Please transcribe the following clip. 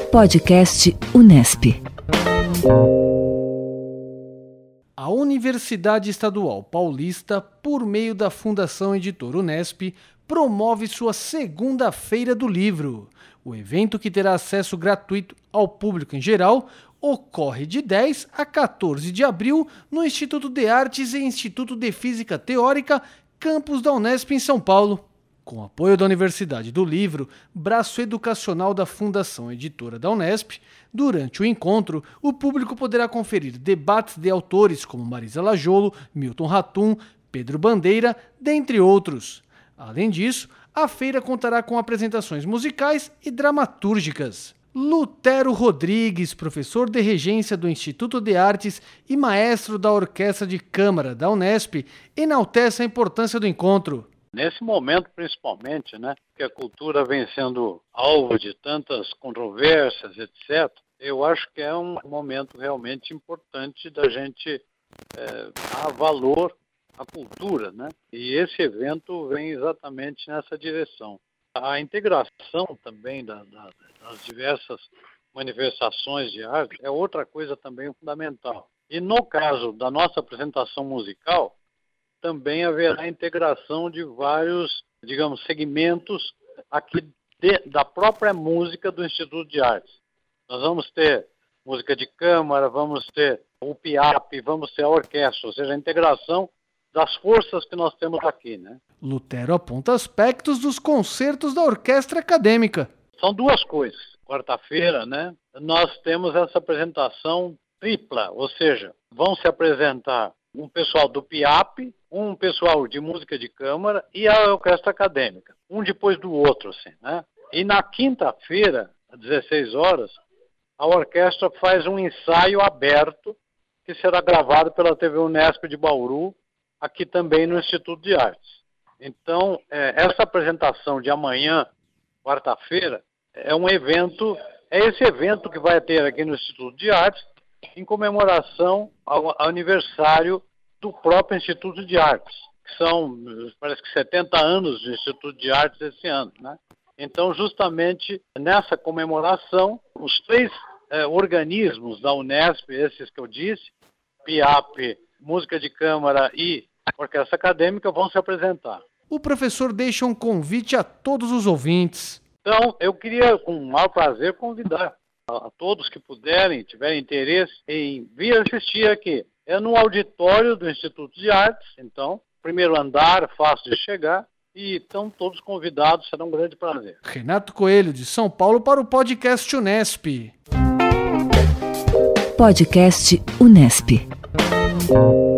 Podcast Unesp. A Universidade Estadual Paulista, por meio da Fundação Editora Unesp, promove sua segunda Feira do Livro. O evento, que terá acesso gratuito ao público em geral, ocorre de 10 a 14 de abril no Instituto de Artes e Instituto de Física Teórica, campus da Unesp em São Paulo. Com apoio da Universidade do Livro, braço educacional da Fundação Editora da Unesp, durante o encontro, o público poderá conferir debates de autores como Marisa Lajolo, Milton Ratum, Pedro Bandeira, dentre outros. Além disso, a feira contará com apresentações musicais e dramatúrgicas. Lutero Rodrigues, professor de regência do Instituto de Artes e maestro da Orquestra de Câmara da Unesp, enaltece a importância do encontro. Nesse momento, principalmente, que a cultura vem sendo alvo de tantas controvérsias, etc., eu acho que é um momento realmente importante da gente dar valor à cultura, E esse evento vem exatamente nessa direção. A integração também das diversas manifestações de arte é outra coisa também fundamental. E no caso da nossa apresentação musical, também haverá integração de vários, segmentos aqui da própria música do Instituto de Artes. Nós vamos ter música de câmara, vamos ter o PIAP, vamos ter a orquestra, ou seja, a integração das forças que nós temos aqui, Lutero aponta aspectos dos concertos da orquestra acadêmica. São duas coisas. Quarta-feira, nós temos essa apresentação tripla, ou seja, vão se apresentar um pessoal do PIAP, um pessoal de música de câmara e a orquestra acadêmica, um depois do outro, E na quinta-feira, às 16 horas, a orquestra faz um ensaio aberto que será gravado pela TV Unesp de Bauru, aqui também no Instituto de Artes. Então, essa apresentação de amanhã, quarta-feira, é esse evento que vai ter aqui no Instituto de Artes, em comemoração ao aniversário do próprio Instituto de Artes, que são, parece que 70 anos do Instituto de Artes esse ano, Então, justamente nessa comemoração, os três organismos da Unesp, esses que eu disse, PIAP, Música de Câmara e Orquestra Acadêmica, vão se apresentar. O professor deixa um convite a todos os ouvintes. Então, eu queria, com o maior prazer, convidar a todos que puderem, tiverem interesse em vir assistir aqui. É no auditório do Instituto de Artes, então, primeiro andar, fácil de chegar, e estão todos convidados, será um grande prazer. Renato Coelho, de São Paulo, para o Podcast Unesp. Podcast Unesp.